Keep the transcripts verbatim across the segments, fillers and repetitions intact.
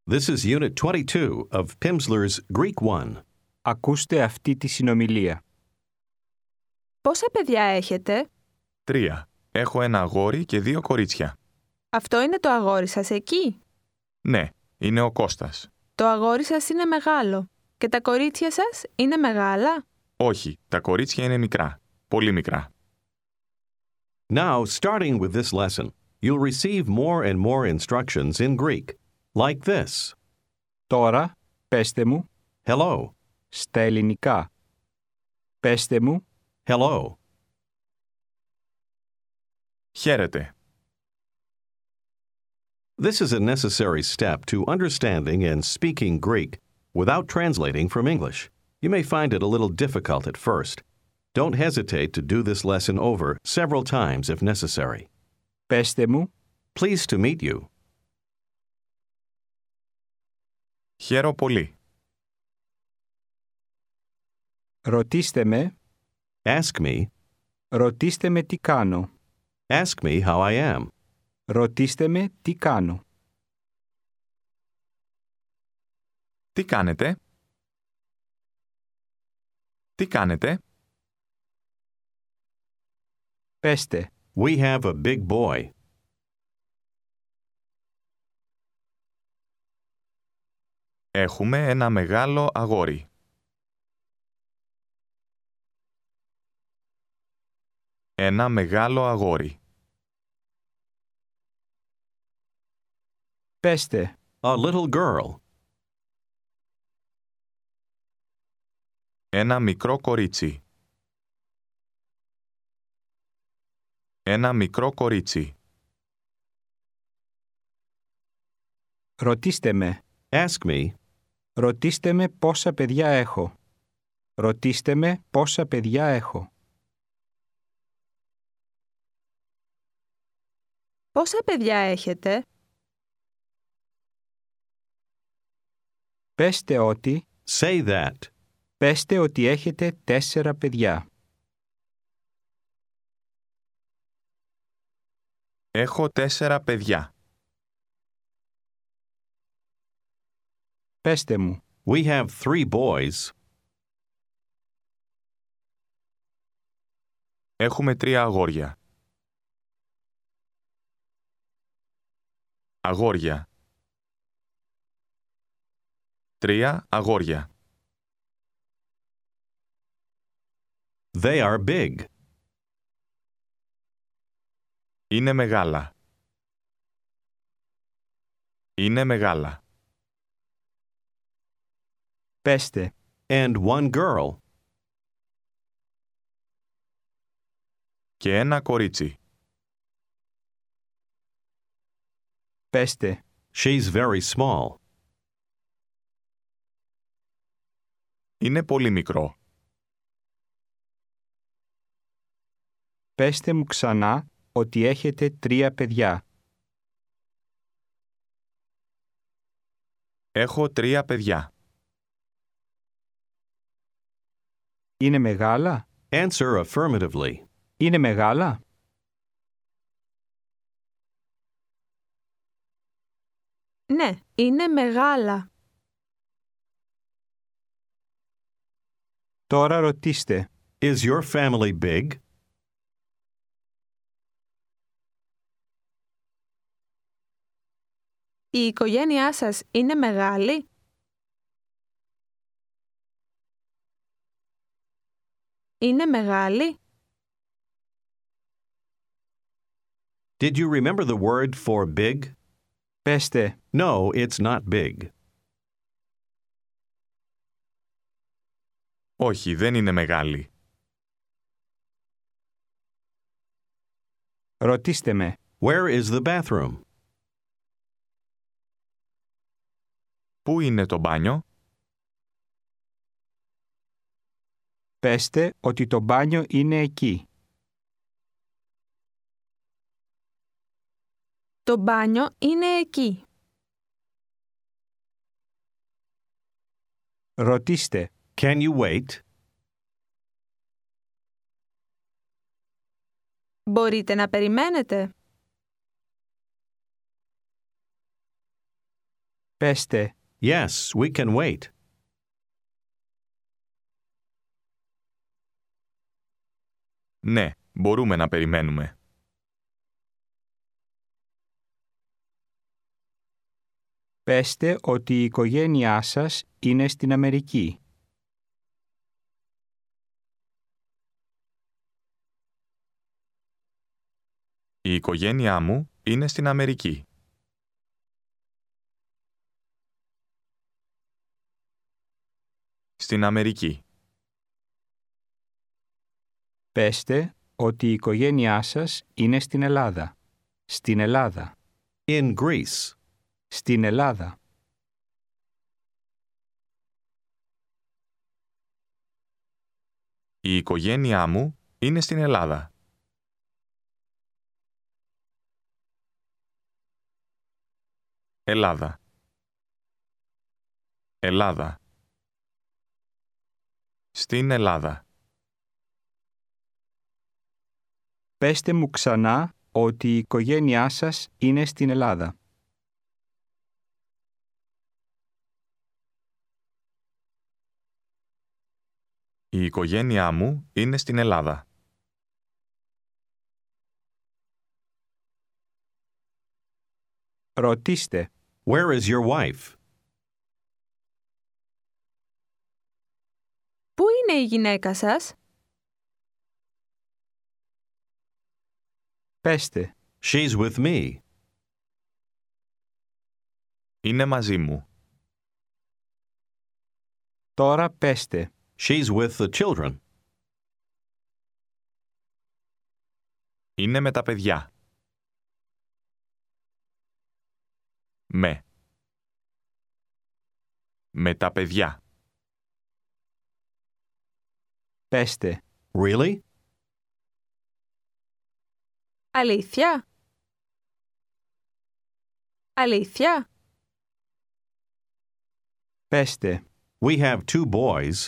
This is Unit twenty-two of Pimsleur's Greek one. Ακούστε αυτή τη συνομιλία. Πόσα παιδιά έχετε? Τρία. Έχω ένα αγόρι και δύο κορίτσια. Αυτό είναι το αγόρι σας εκεί? Ναι, είναι ο Κώστας. Το αγόρι σας είναι μεγάλο. Και τα κορίτσια σας είναι μεγάλα? Όχι, τα κορίτσια είναι μικρά. Πολύ μικρά. Now, starting with this lesson, you'll receive more and more instructions in Greek, like this. Τώρα, πέστε μου, Hello. στα ελληνικά. Πέστε μου, Hello. Χαίρετε. This is a necessary step to understanding and speaking Greek without translating from English. You may find it a little difficult at first. Don't hesitate to do this lesson over several times if necessary. πέστε μου, Pleased to meet you. Χαίρο πολύ. ρωτήστε με, Ask me. ρωτήστε με τι κάνω. Ask me how I am. Ρωτήστε με τι κάνω. Τι κάνετε? Τι κάνετε? Πέστε, We have a big boy. Έχουμε ένα μεγάλο αγόρι. Ένα μεγάλο αγόρι. πέστε, A little girl. Ένα μικρό κορίτσι. Ένα μικρό κορίτσι. ρωτήστε με, Ask me. ρωτήστε με πόσα παιδιά έχω. Ρωτήστε με πόσα παιδιά έχω. Πόσα παιδιά έχετε? Πέστε ότι, Say that. πέστε ότι έχετε τέσσερα παιδιά. Έχω τέσσερα παιδιά. Πέστε μου, We have three boys. Έχουμε τρία αγόρια. Αγόρια. Τρία αγόρια. They are big. Είναι μεγάλα. Είναι μεγάλα. πέστε, And one girl. Και ένα κορίτσι. πέστε, She's very small. Είναι πολύ μικρό. πέστε μου ξανά ότι έχετε τρία παιδιά. Έχω τρία παιδιά. Είναι μεγάλα? Answer affirmatively. Είναι μεγάλα? Ναι, είναι μεγάλα. Τώρα ρωτήστε, Is your family big? Η οικογένειά σας είναι μεγάλη? Είναι μεγάλη? Did you remember the word for big? πέστε, No, it's not big. Όχι, δεν είναι μεγάλη. ρωτήστε με, Where is the bathroom? Πού είναι το μπάνιο? πέστε ότι το μπάνιο είναι εκεί. Το μπάνιο είναι εκεί. Ρωτήστε, Can you wait? Μπορείτε να περιμένετε? Πέστε, Yes, we can wait. Ναι, μπορούμε να περιμένουμε. πέστε ότι η οικογένειά σας είναι στην Αμερική. Η οικογένειά μου είναι στην Αμερική. Στην Αμερική. Πέστε ότι η οικογένειά σας είναι στην Ελλάδα. Στην Ελλάδα. In Greece. Στην Ελλάδα. Η οικογένειά μου είναι στην Ελλάδα. Ελλάδα. Ελλάδα. Στην Ελλάδα. Πέστε μου ξανά ότι η οικογένειά σας είναι στην Ελλάδα. Η οικογένειά μου είναι στην Ελλάδα. Ρωτήστε. Where is your wife? Πού είναι η γυναίκα σας? Πέστε. She's with me. Είναι μαζί μου. Τώρα πέστε. She's with the children. Είναι με τα παιδιά. Με. Με τα παιδιά. Πέστε. Really? Αλήθεια? Αλήθεια? Πέστε. We have two boys.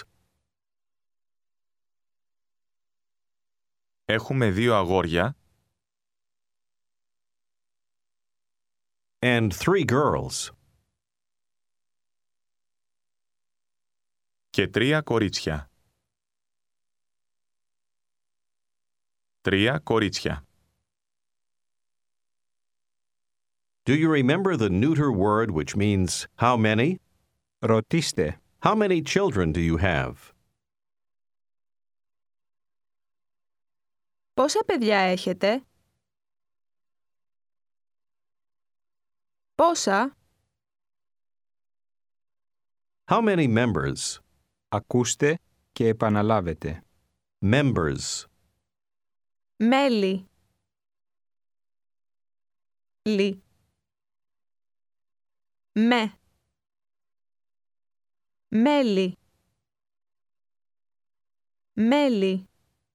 Έχουμε δύο αγόρια And three girls. και τρία κορίτσια. Τρία κορίτσια. Do you remember the neuter word which means how many? Ρωτήστε. How many children do you have? Πόσα παιδιά έχετε? Πόσα? How many members? Ακούστε και επαναλάβετε. Members. Μέλη. Λι. Με. Μέλη. Μέλη.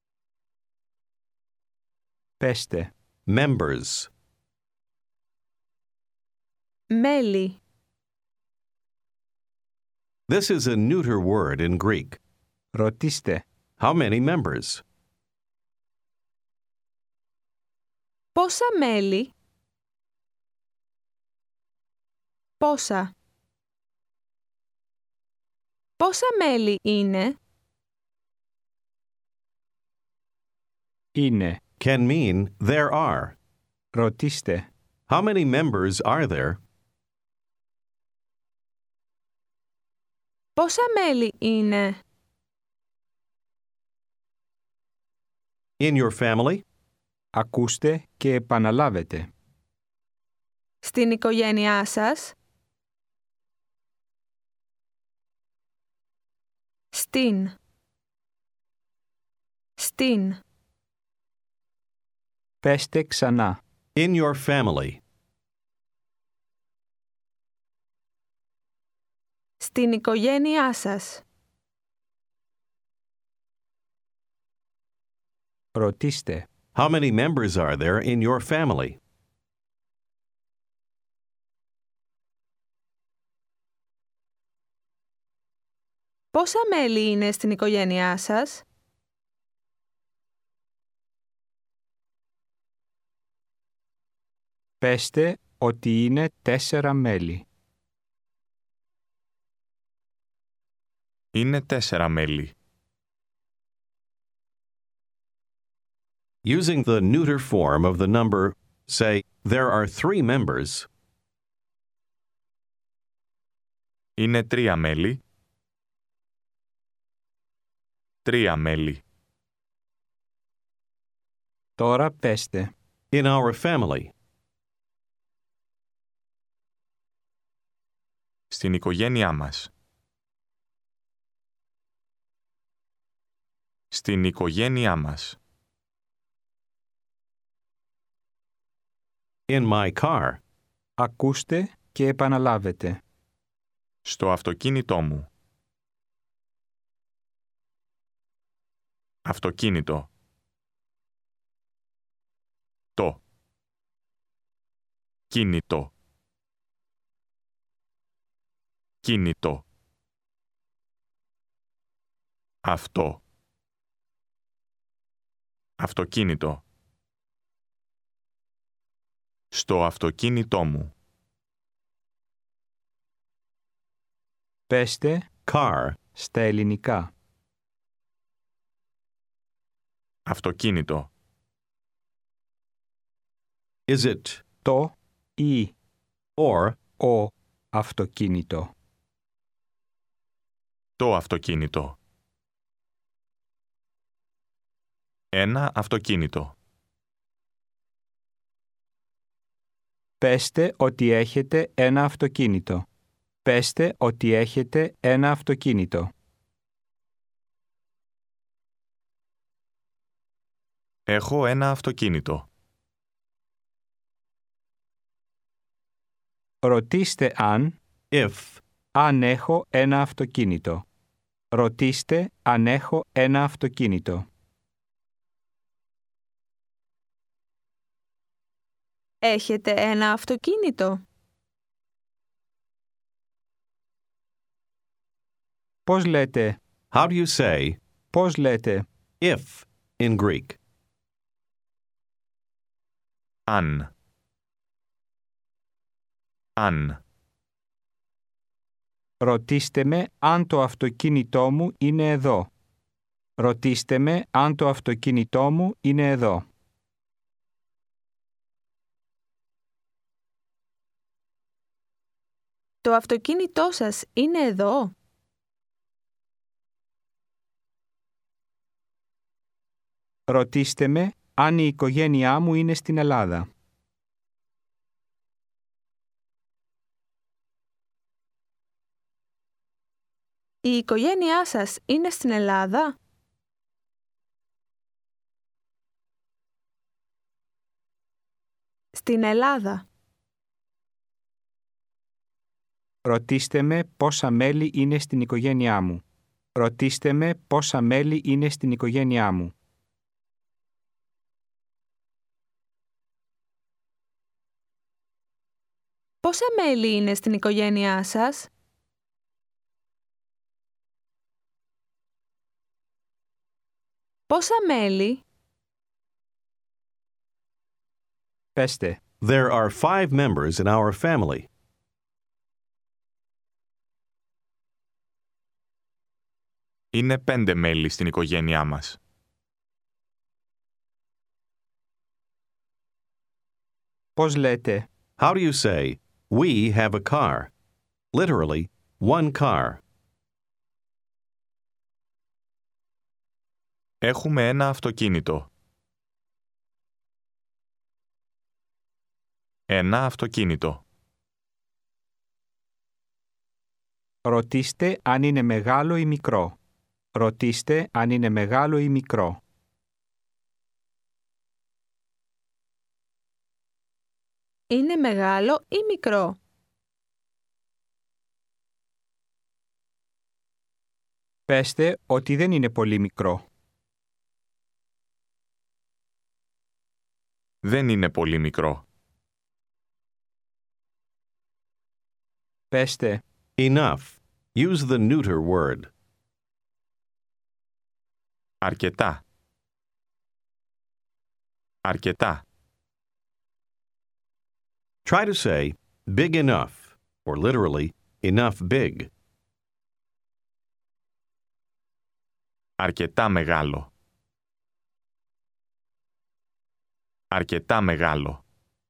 Πέστε. Members. Μέλη. This is a neuter word in Greek. Ρωτήστε. How many members? Πόσα μέλη? Πόσα? Πόσα μέλη είναι? Είναι. Can mean there are. Ρωτήστε. How many members are there? Πόσα μέλη είναι? In your family? Ακούστε και επαναλάβετε. Στην οικογένειά σας? Στην. Στην. Πέστε ξανά. In your family. Στην οικογένειά σας. Ρωτήστε. How many members are there in your family? Πόσα μέλη είναι στην οικογένειά σας? Πέστε ότι είναι τέσσερα μέλη. Είναι τέσσερα μέλη. Using the neuter form of the number, say, there are three members. Είναι τρία μέλη. Τρία μέλη. Τώρα πέστε. In our family. Στην οικογένειά μας. Στην οικογένειά μας. In my car. Ακούστε και επαναλάβετε. Στο αυτοκίνητό μου. Αυτοκίνητο. Το. Κίνητο. Κίνητο. Αυτό. Αυτοκίνητο. Στο αυτοκίνητό μου. Πέστε Car. στα ελληνικά. Αυτοκίνητο. Is it Το ή or ο αυτοκίνητο. Το αυτοκίνητο. Ένα αυτοκίνητο. Πέστε ότι έχετε ένα αυτοκίνητο. Πέστε ότι έχετε ένα αυτοκίνητο. Έχω ένα αυτοκίνητο. Ρωτήστε αν, if αν έχω ένα αυτοκίνητο. Ρωτήστε αν έχω ένα αυτοκίνητο. Έχετε ένα αυτοκίνητο? Πώς λέτε, how do you say πώς λέτε, if in Greek? Αν. Αν. ρωτήστε με αν το αυτοκίνητό μου είναι εδώ. Ρωτήστε με αν το αυτοκίνητό μου είναι εδώ. Το αυτοκίνητό σας είναι εδώ? Ρωτήστε με αν η οικογένειά μου είναι στην Ελλάδα. Η οικογένειά σας είναι στην Ελλάδα? Στην Ελλάδα. Ρωτήστε με πόσα μέλη είναι στην οικογένειά μου. Ρωτήστε με πόσα μέλη είναι στην οικογένειά μου. Πόσα μέλη είναι στην οικογένειά σας? Πόσα μέλη? Πέστε. There are five members in our family. Είναι πέντε μέλη στην οικογένειά μας. Πώς λέτε, How do you say, we have a car? Literally, one car. Έχουμε ένα αυτοκίνητο. Ένα αυτοκίνητο. ρωτήστε αν είναι μεγάλο ή μικρό. Ρωτήστε αν είναι μεγάλο ή μικρό. Είναι μεγάλο ή μικρό? Πέστε ότι δεν είναι πολύ μικρό. Δεν είναι πολύ μικρό. Πέστε, Enough. Use the neuter word. Αρκετά. Αρκετά. Try to say, big enough, or literally, enough big. Αρκετά μεγάλο. Αρκετά μεγάλο.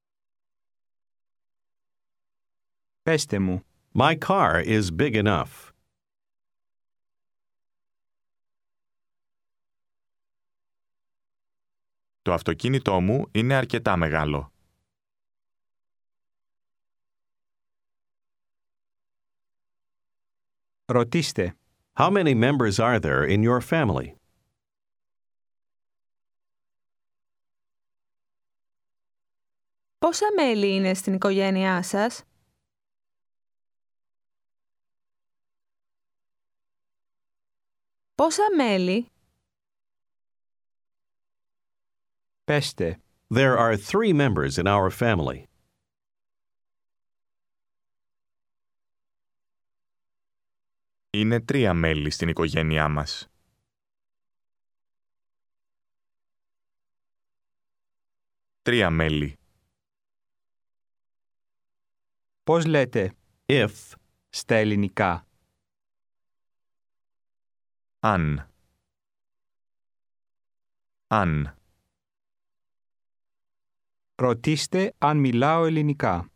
Πέστε μου. My car is big enough. Το αυτοκίνητό μου είναι αρκετά μεγάλο. Ρωτήστε. How many members are there in your family? Πόσα μέλη είναι στην οικογένειά σας? Πόσα μέλη? Πέστε. There are three members in our family. Είναι τρία μέλη στην οικογένειά μας. Τρία μέλη. Πώς λέτε If, στα ελληνικά? Αν. Αν. Ρωτήστε αν μιλάω ελληνικά.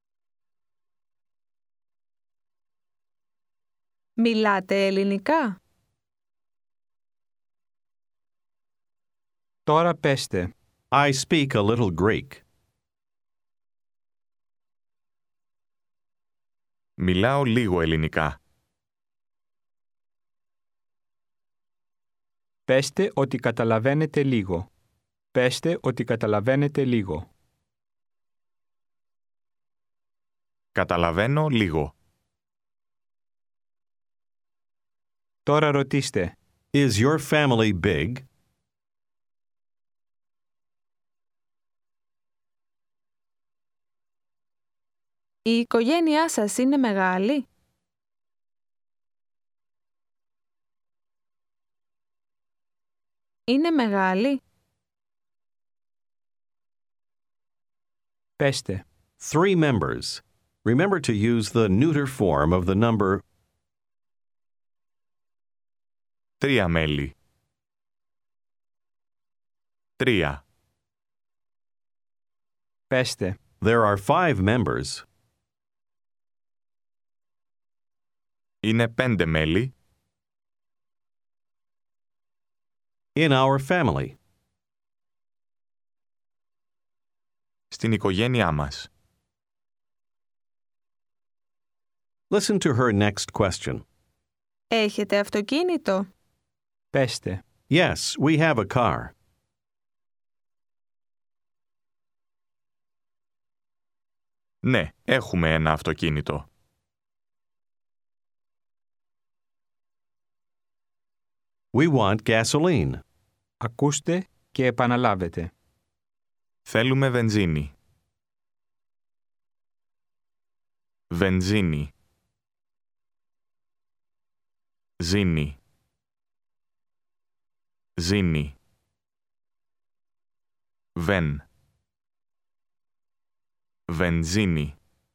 Μιλάτε ελληνικά? Τώρα πέστε. I speak a little Greek. Μιλάω λίγο ελληνικά. Πέστε ότι καταλαβαίνετε λίγο. Πέστε ότι καταλαβαίνετε λίγο. Καταλαβαίνω λίγο. Τώρα ρωτήστε. Is your family big? Η οικογένειά σας είναι μεγάλη? Είναι μεγάλη? Πέστε. Three members. Remember to use the neuter form of the number. Τρία μέλη. Τρία. Πέστε. There are five members. Είναι πέντε μέλη. In our family. Στην οικογένειά μας. Listen to her next question. Έχετε αυτοκίνητο? Πέστε. Yes, we have a car. Ναι, έχουμε ένα αυτοκίνητο. We want gasoline. Ακούστε και επαναλάβετε. Θέλουμε βενζίνη. Βενζίνη. Ζίνη. Ζίνη. Βεν. Βενζίνη.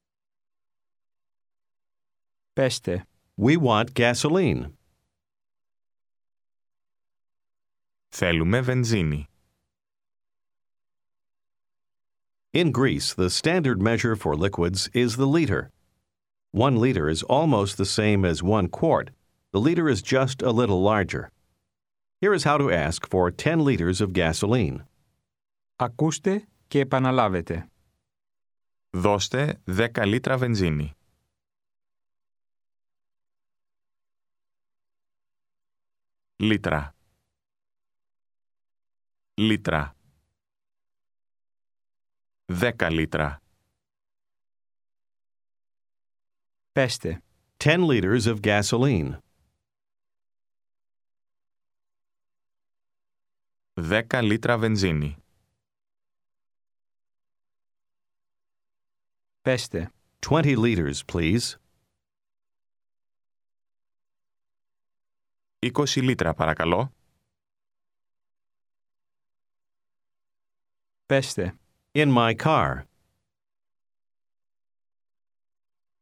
Πέστε. We want gasoline. Θέλουμε βενζίνη. In Greece, the standard measure for liquids is the liter. One liter is almost the same as one quart. The liter is just a little larger. Here is how to ask for ten liters of gasoline. Ακούστε και επαναλάβετε. Δώστε δέκα λίτρα βενζίνη. Λίτρα. Λίτρα. Δέκα λίτρα. Πέστε. ten liters of gasoline. Δέκα λίτρα βενζίνη. Πέστε. twenty liters, please. είκοσι λίτρα παρακαλώ. Πέστε. In my car.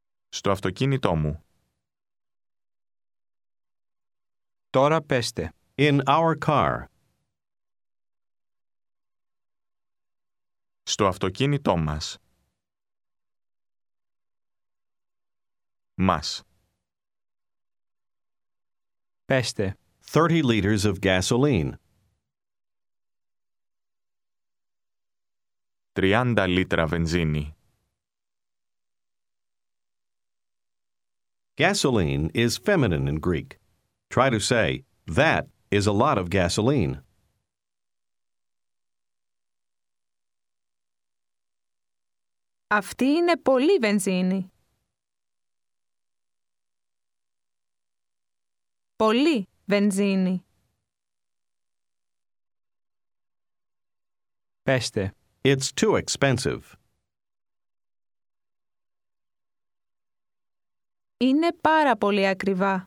Στο αυτοκίνητό μου. Τώρα πέστε. In our car. Στο αυτοκίνητό μας. Μας. Πέστε. thirty liters of gasoline. τριάντα λίτρα βενζίνη. Gasoline is feminine in Greek. Try to say, that is a lot of gasoline. Αυτή είναι πολύ βενζίνη. Πολύ βενζίνη. Πέστε. It's too expensive. Είναι πάρα πολύ ακριβά.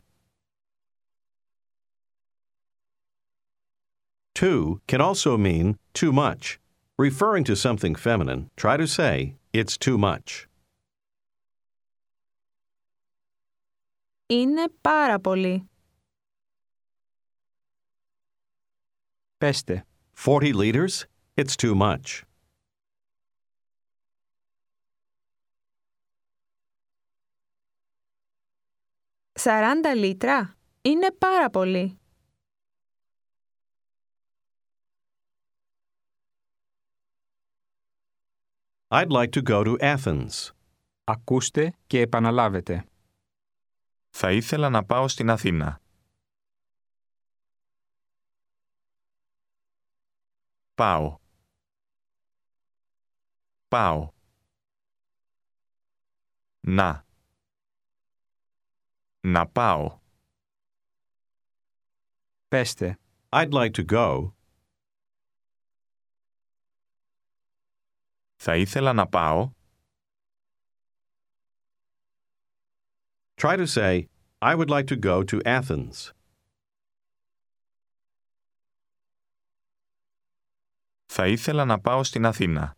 Too can also mean too much. Referring to something feminine, try to say, it's too much. Είναι πάρα πολύ. Πέστε. forty liters? It's too much. σαράντα λίτρα? Είναι πάρα πολύ. I'd like to go to Athens. Ακούστε και επαναλάβετε. Θα ήθελα να πάω στην Αθήνα. Πάω. Πάω. Να. Να πάω. Πέστε. I'd like to go. Θα ήθελα να πάω. Try to say, I would like to go to Athens. Θα ήθελα να πάω στην Αθήνα.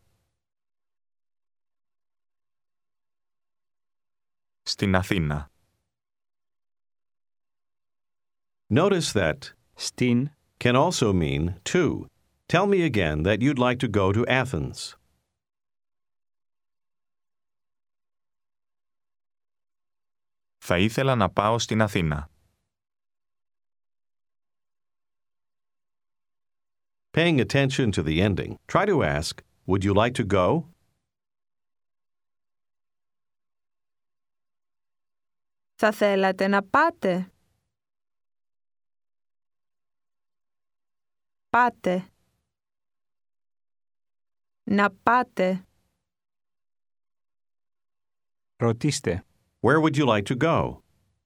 Στην Αθήνα. Notice that Στην. can also mean to. Tell me again that you'd like to go to Athens. Θα ήθελα να πάω στην Αθήνα. Paying attention to the ending, try to ask, would you like to go? Θα θέλατε να πάτε? Πάτε. Να πάτε. Ρωτήστε. Where would you like to go?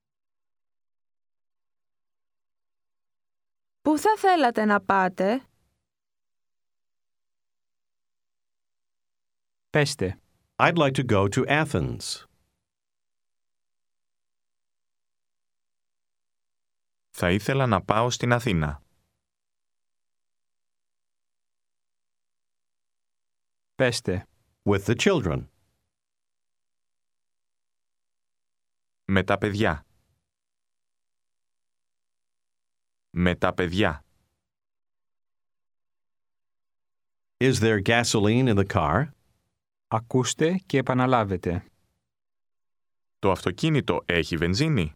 Πού θα θέλατε να πάτε? Πέστε. I'd like to go to Athens. Θα ήθελα να πάω στην Αθήνα. Πέστε. With the children. Με τα παιδιά. Με τα παιδιά. Is there gasoline in the car? Ακούστε και επαναλάβετε. Το αυτοκίνητο έχει βενζίνη.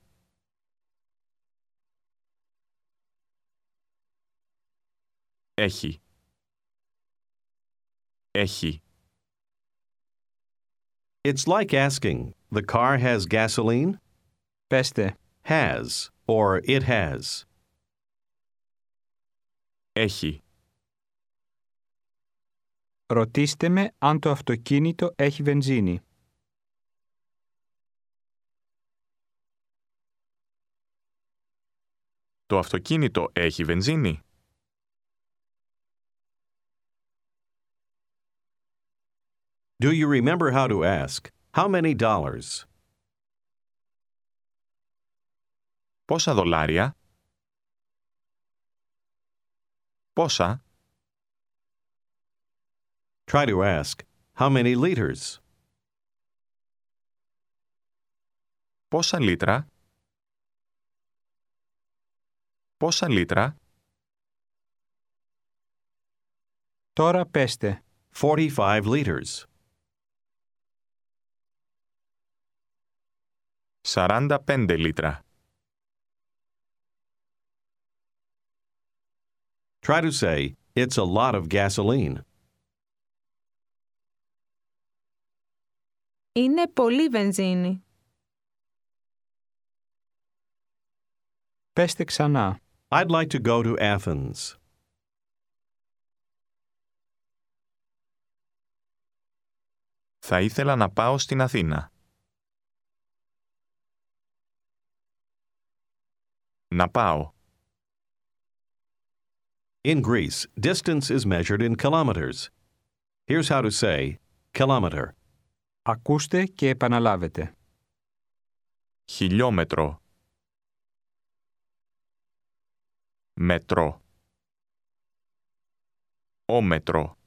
Έχει. Έχει. It's like asking, the car has gasoline? Πέστε. Has, or it has. Έχει. Ρωτήστε με αν το αυτοκίνητο έχει βενζίνη. Το αυτοκίνητο έχει βενζίνη. Do you remember how to ask, how many dollars? Πόσα δολάρια? Πόσα? Try to ask, how many liters? Πόσα λίτρα? Πόσα λίτρα? Τώρα πέστε. forty-five liters. σαράντα πέντε λίτρα. Try to say, it's a lot of gasoline. Είναι πολύ βενζίνη. Πέστε ξανά. I'd like to go to Athens. Θα ήθελα να πάω στην Αθήνα. Να πάω. In Greece, distance is measured in kilometers. Here's how to say, kilometer. Ακούστε και επαναλάβετε. Χιλιόμετρο. Μέτρο. Όμετρο.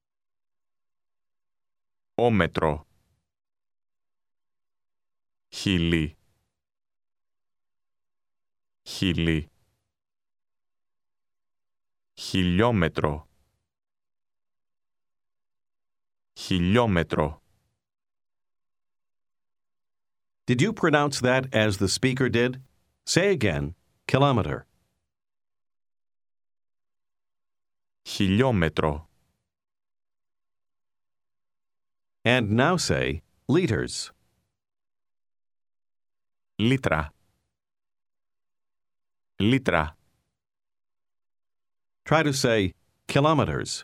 Όμετρο. Χίλι. Χίλι. Χιλιόμετρο. Χιλιόμετρο. Did you pronounce that as the speaker did? Say again, kilometer. Χιλιόμετρο. And now say, liters. Λίτρα. Λίτρα. Try to say, kilometers.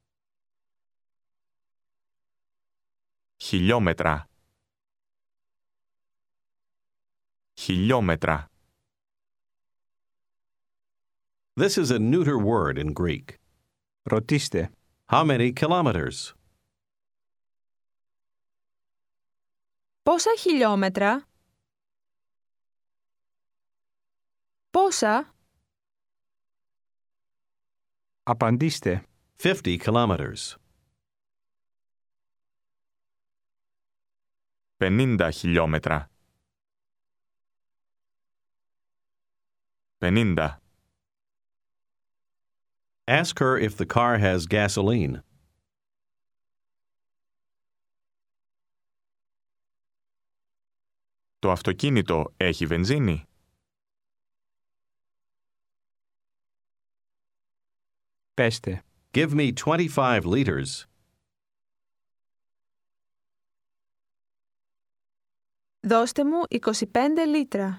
Χιλιόμετρα. Χιλιόμετρα. This is a neuter word in Greek. Ρωτήστε. How many kilometers? Πόσα χιλιόμετρα? Πόσα? Απαντήστε. fifty kilometers. Πενήντα χιλιόμετρα. Πενήντα. Ask her if the car has gasoline. Το αυτοκίνητο έχει βενζίνη. Πέστε. Give me twenty-five liters. Δώστε μου είκοσι πέντε λίτρα.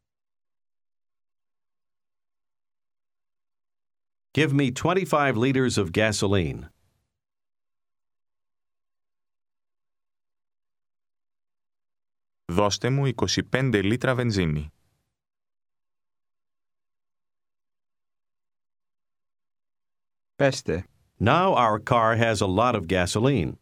Give me twenty-five liters of gasoline. Δώστε μου είκοσι πέντε λίτρα βενζίνη. Πέστε. Now our car has a lot of gasoline.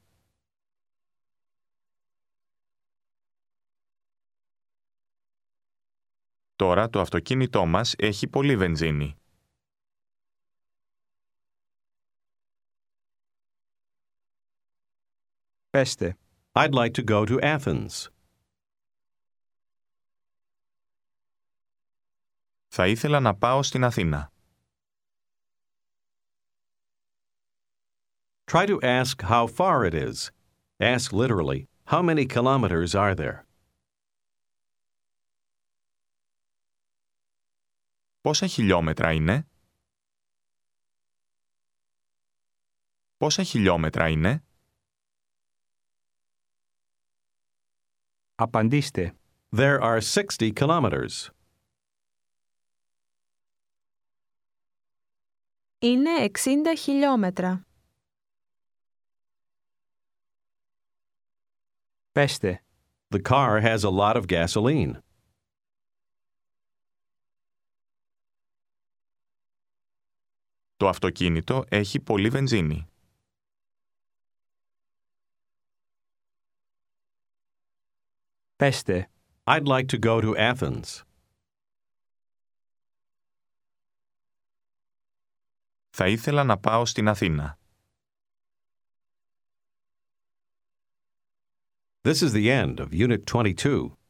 Τώρα το αυτοκίνητό μας έχει πολύ βενζίνη. Πέστε. I'd like to go to Athens. Θα ήθελα να πάω στην Αθήνα. Try to ask how far it is. Ask literally, how many kilometers are there? Πόσα χιλιόμετρα είναι? Πόσα χιλιόμετρα είναι? Απαντήστε. There are sixty kilometers. Είναι εξήντα χιλιόμετρα. Πέστε. The car has a lot of gasoline. Το αυτοκίνητο έχει πολύ βενζίνη. Πέστε. I'd like to go to Athens. Θα ήθελα να πάω στην Αθήνα. This is the end of Unit twenty-two.